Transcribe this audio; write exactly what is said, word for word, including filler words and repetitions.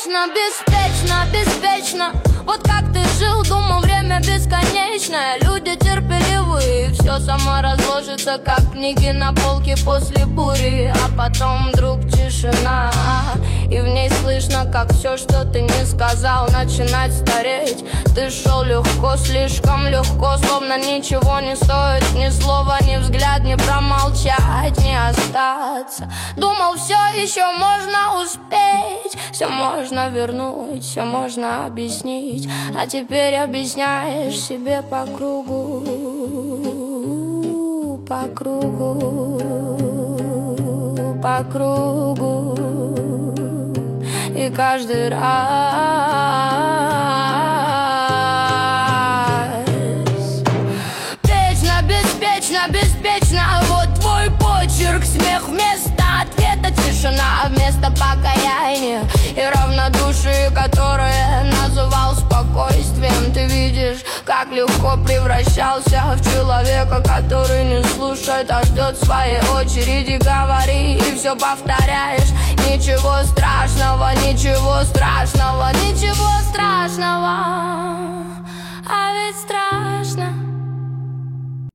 Вечно, беспечно, беспечно. Вот как ты жил, думал, время бесконечное. Люди терпеливые, все само разложится, как книги на полке после бури. А потом вдруг тишина, и в ней слышно, как все, что ты не сказал, начинает стареть. Ты шел легко, слишком легко, словно ничего не стоит. Ни слова, ни взгляд, ни промолчать, ни остаться. Думал, все еще можно успеть, все можно вернуть, все можно объяснить. А теперь объясняешь себе по кругу, по кругу, по кругу. И каждый раз вечно, беспечно, беспечно. Вот твой почерк, смех вместо ответа, тишина вместо покаяния и равнодушие, которое называл спокойствием. Ты видишь, как легко превращался в человека, который не слушает, а ждет своей очереди. Говори и все повторяешь. Ничего страшного, ничего страшного.